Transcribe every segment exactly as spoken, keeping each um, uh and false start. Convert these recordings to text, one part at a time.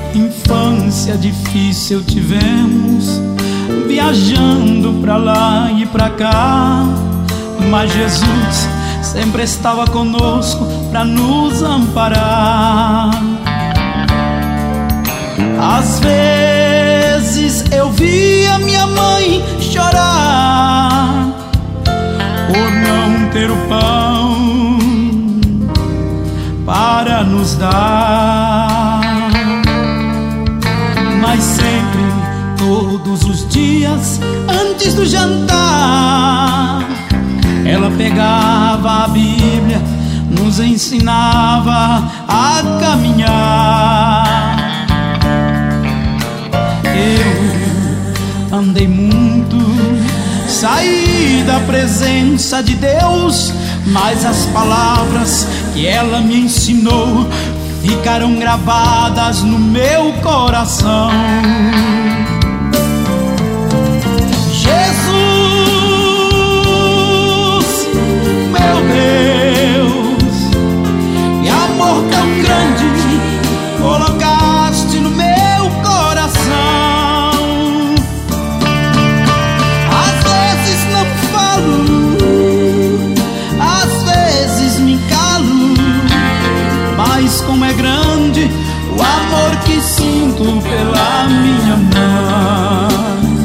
Infância difícil tivemos, viajando pra lá e pra cá, mas Jesus sempre estava conosco pra nos amparar. Às vezes eu via minha mãe chorar por não ter o pão para nos dar, mas sempre, todos os dias, antes do jantar, ela pegava a Bíblia, nos ensinava a caminhar. Eu andei muito, saí da presença de Deus, mas as palavras que ela me ensinou ficaram gravadas no meu coração. Jesus, meu Deus, que amor tão grande colocaste no meu coração. Às vezes não falo, às vezes me calo, mas como é grande o amor que sinto pela minha mãe.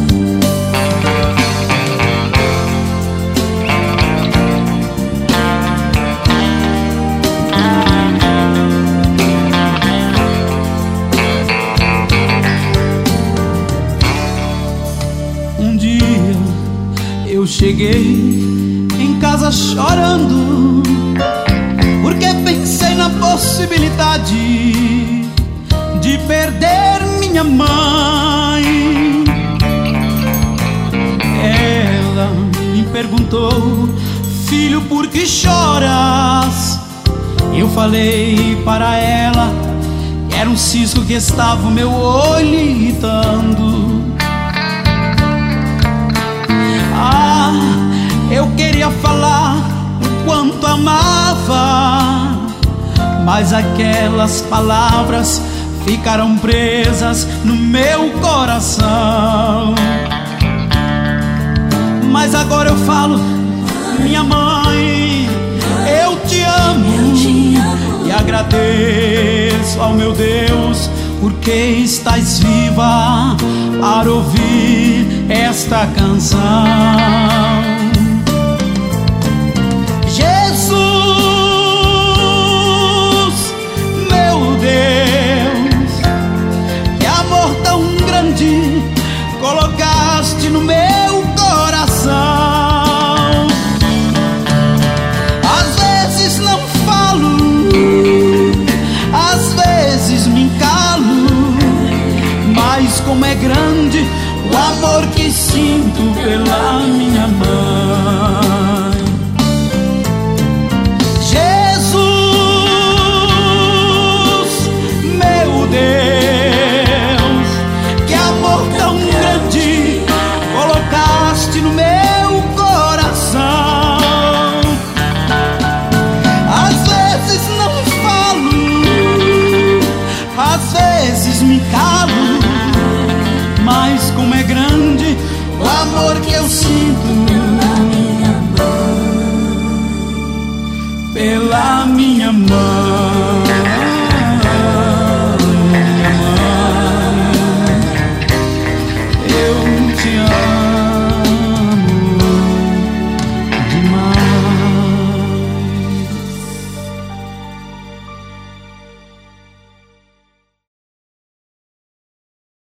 Um dia eu cheguei em casa chorando, porque pensei na possibilidade de perder minha mãe. Ela me perguntou: filho, por que choras? Eu falei para ela que era um cisco que estava o meu olho irritando. Ah, eu queria falar o quanto amava, mas aquelas palavras ficaram presas no meu coração. Mas agora eu falo: minha mãe, eu te amo, e agradeço ao meu Deus porque estás viva para ouvir esta canção. Colocaste no meu coração. Às vezes não falo, às vezes me calo, mas como é grande o amor que sinto pela minha mãe. Jesus, meu Deus, no meu coração. Às vezes não falo, às vezes me calo, mas como é grande o amor que eu sinto